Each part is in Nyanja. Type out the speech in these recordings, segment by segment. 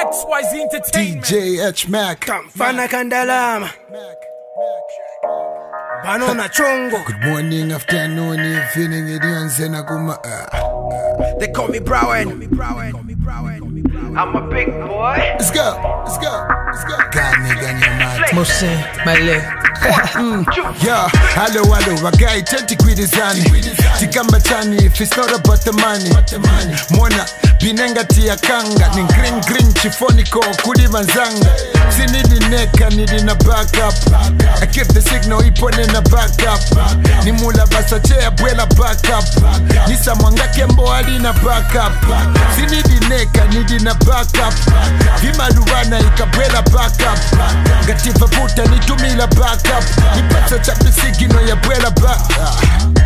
XYZ Entertainment. DJ H Mac. Fana Kandalama. Banana Chongo. Good morning, afternoon, evening, Idian Zenaguma. They call me Browen. I'm a big boy. Let's go. Gani, man. Mose, my leg. Yeah, hello, I got 20 quid is on. Tikamba chani, if it's not about the money. Mona, binenga tia kanga. Ning green, chifoniko, kudi manzanga. Sinidi neka, nidi na back up. I give the signal, ipone na back up. Nimula basa chea, buela back up. Nisa mwanga kembo ali na back up. Sinidi neka, nidi na back up. Vima luwana, ikabuela back up. Gativa puta, nitumila back up. Nipasa chapi sigino ya buela back up.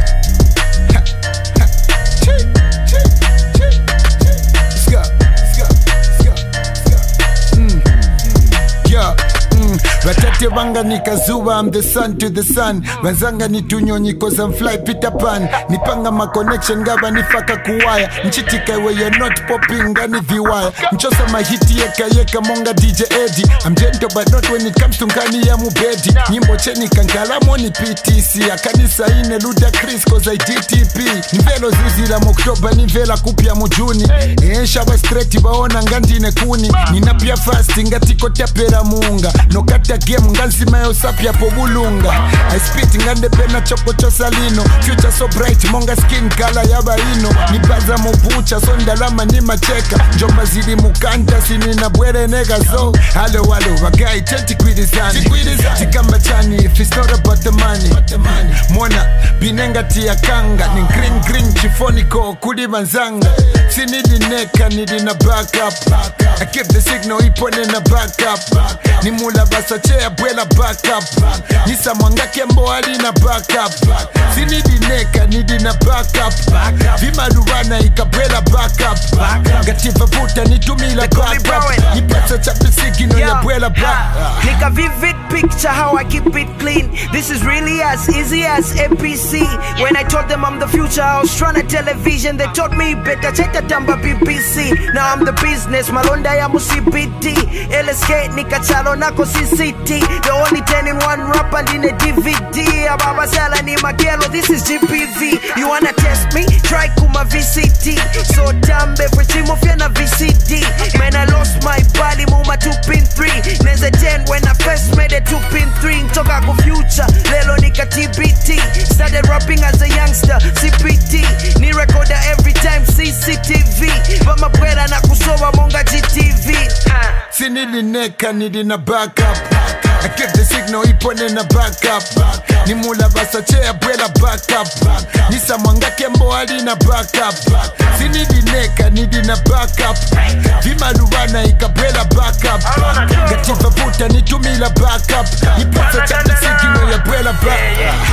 Watate wanga nikazuwa, I'm the sun to the sun. Wanzanga ni tunyonyi cause I'm fly Peter Pan. Nipanga ma connection gaba nifaka kuwaya. Nchitika where you're not popping gani viwaya. Mchosa mahiti yeka monga DJ Eddie. I'm gentle but not when it comes to ngani ya mubedi. Nyimbo cheni kankalamo ni PTC. Akanisa ine Luda Chris cause I DTP. Nivelo zizi la Moktoba nivela kupia mujuni. Shawa straight baona ngandine kuni. Ninapia fast ngatiko tapera munga. No kata game nganzima yo sapya po bulunga. I spit ngande pena choko chosalino. Future so bright monga skin color yaba ino. Nibaza mobucha so ndalama ni macheka. Njomba zili mukanta sini na bwere nega so. Hello, wagai 20 quid is on. Tikamba chani if it's not about the money. Mona, binenga tia kanga. Ning green, chifoniko, kudi manzanga. Sinidi neka, nidi na back up. I give the signal, ipone na back up. Nimula basa chea, buela back up. Nisa mwanga kembo ali na back up. Sinidi neka, nidi na back up. Vima luwana, ikabuela back up. Gativa puta, nitumila back up. Nipasa chapi sigino ya buela back up. Make a vivid picture how I keep it clean. This is really as easy as APC. When I told them I'm the future, I was trying to television. They told me better check the tamba BBC. Now I'm the business, malonda ya musibiti. LSK nikachalo nako CCT. The only 10 in one rap and in a DVD. Ababa sala ni magelo, this is GPV. You wanna test me? Try kuma VCT. So tambe frechimo fiana VCD. Man, I lost my body, muma 2-3. Neze 10 when I first made a 2-3. Toka ku future, lelo nika TBT. Started rapping as a youngster, CPT. Ni recorder every time, CCTV. But my brother na kusowa monga GTV. Sinili neka, nidi na back up. I give the signal, ipone na back up. Nimula basa chea, buela back up. Nisa mwanga kembo ali na back up. Sinidi neka, nidi na back up. Vima luwana, ikabuela back up. Gativa puta, nitumila back up. Nipasa chati sigino ya buela back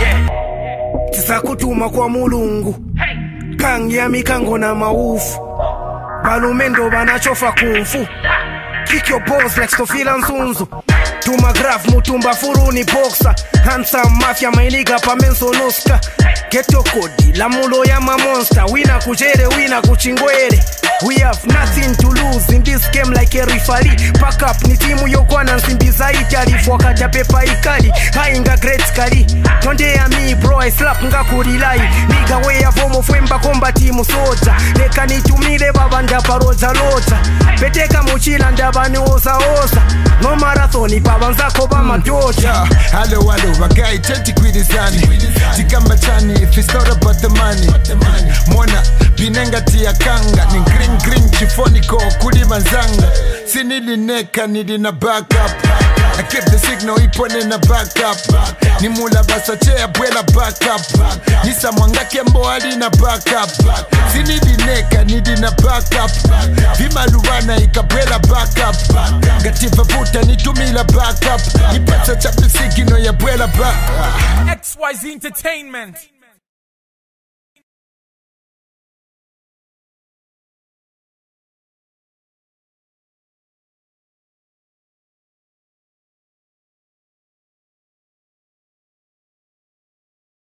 up. Tisa kutuma kwa mulungu. Kangi ya mikango na maufu. Balumendo banachofa kumfu. Kick your balls like Stofila Nsunzu. Tuma graph mutumba furuni boxer. Handsome mafia mainiga pa menso noska. Geto kodi la mulo ya ma monster. Wina kujere, wina kuchingwere. We have nothing to lose in this game like a referee. Pack up ni timu yokwa na nsimbiza itali. Fwakata pepa ikali, hainga great skali. Tonde ya mi bro, I slap nga kurilai. Niga we ya vomo fwemba komba timu soja. Neka nitumile babanda paroza loja. Peteka mochila ndabani oza. No marathoni babanzako ba madoja. Hello, wagai 20 quid is on. Tikamba chani if it's not about the money. Mona, binenga tia kanga. Ning green, chifoniko, kudi manzanga. Sinili neka, nidi na back up. I give the signal, ipone na back up. Nimula basa chea, buela back up. Nisa mwanga kembo ali na back up. Sinidi neka, nidi na back up. Vima luwana, ikabuela back up. Gativa puta, nitumila back up. Nipasa chapi sigino ya buela back up. XYZ Entertainment.